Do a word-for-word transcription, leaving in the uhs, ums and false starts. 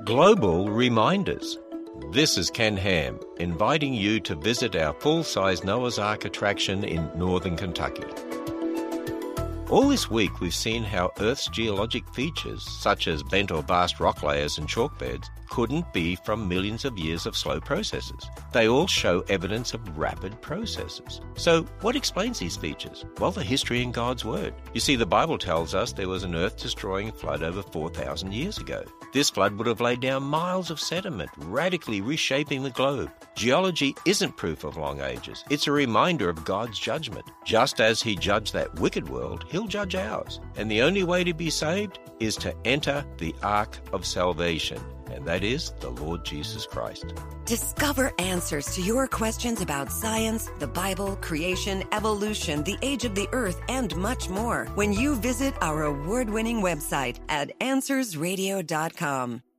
Global Reminders. This is Ken Ham, inviting you to visit our full-size Noah's Ark attraction in northern Kentucky. All this week we've seen how Earth's geologic features, such as bent or vast rock layers and chalk beds, couldn't be from millions of years of slow processes. They all show evidence of rapid processes. So what explains these features? Well, the history in God's Word. You see, the Bible tells us there was an earth-destroying flood over four thousand years ago. This flood would have laid down miles of sediment, radically reshaping the globe. Geology isn't proof of long ages. It's a reminder of God's judgment. Just as He judged that wicked world, He'll judge ours. And the only way to be saved is to enter the ark of salvation, and that is the Lord Jesus Christ. Discover answers to your questions about science, the Bible, creation, evolution, the age of the earth, and much more when you visit our award-winning website at answers radio dot com.